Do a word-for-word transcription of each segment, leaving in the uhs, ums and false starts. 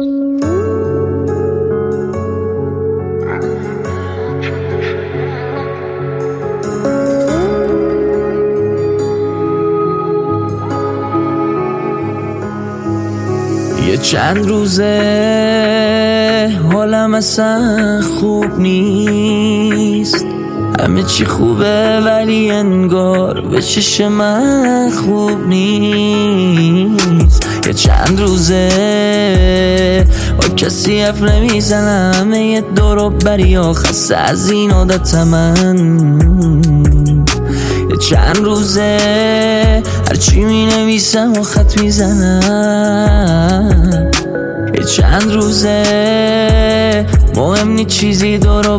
یه چند روزه حالم اصلا خوب نیست، همه چی خوبه ولی انگار به چش من خوب نیست. یه چند روزه با کسی حرف نمیزنم، همه یه دور بری ها خسته از این عادت من. یه چند روزه هرچی می نویسم و خط میزنم. یه چند روزه مهم نی چیزی دورو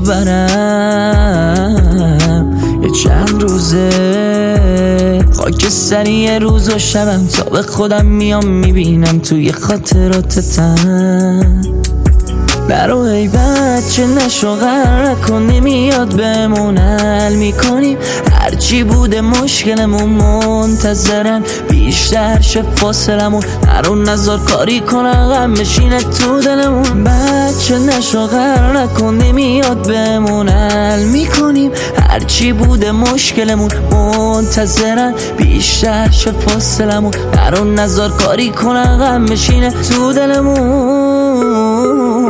برم. یه چند روزه خاک سری روز و شبم تا به خودم میام میبینم توی خاطراتتم. برو ای بچه نشو غر نکن، نمیاد بهمون حل میکنیم هرچی بوده مشکلمون، منتظرن بیشتر شه فاصلمون. هرو نظر کاری کنن غم بشینه تو دلمون. بچه نشو غر نکن، نمیاد بهمون حل میکنیم هرچی بوده مشکلمون، منتظرن بیشتر شه فاصلمون. هرو نظر کاری کنن غم بشینه تو دلمون.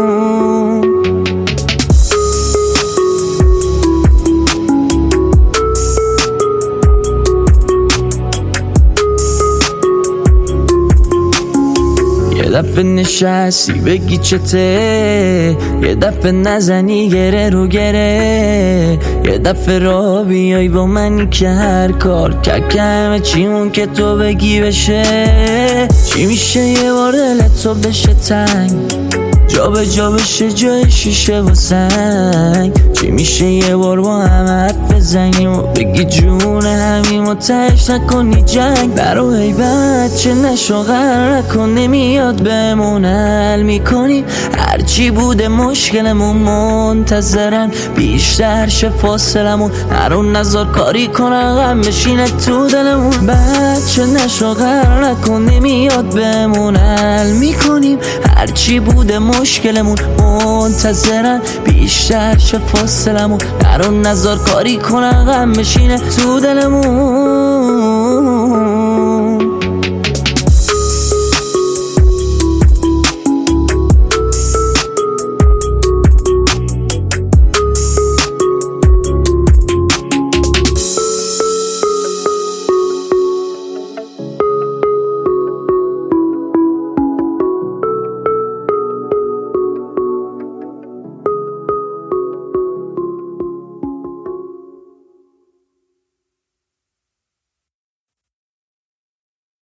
یه دفعه نشستی بگی چته، یه دفعه نزنی گره رو گره، یه دفعه را بیای با من که هر کار که همه چیمون که تو بگی بشه. چی میشه یه بار دلت تو بشه تنگ، جا به جا بشه جای شیشه و سنگ. چی میشه یه بار با هم حرف بزنیم و بگی جون همیم و تهش نکنی جنگ. برو ای بچه نشو غر نکن، نمیاد بهمون حل میکنیم هرچی بوده مشکلمون، منتظرن بیشتر شه فاصلمون. هرون نظر کاری کنن غم بشینه تو دلمون. بچه نشو غر نکن، نمیاد بهمون حل میکنیم هرچی بوده مشکلمون، منتظرن بیشتر شه فاصلمون. هرون نظر کاری کنن غم بشینه تو دلمون.